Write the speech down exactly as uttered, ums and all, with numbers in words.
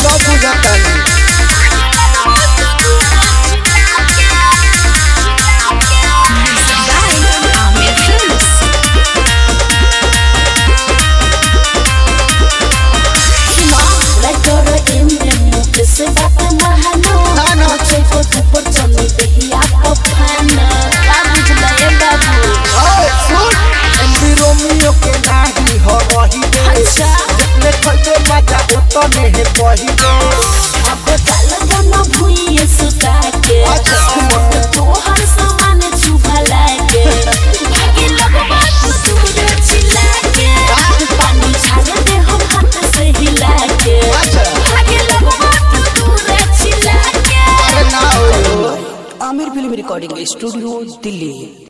सब बुझता नहीं। रोमियो के नाही हो रही रे जितने खलते मजा ओतो नहीं कही रे अब चल जनो भुइए सुता के मोट तोहर सामान छुभला के भागे लगबा तू दूर छिला के पानी छाड़ दे हम हाथ से हिला के भागे लगबा तू दूर छिला के अरे ना हो Aamir film recording studio Delhi.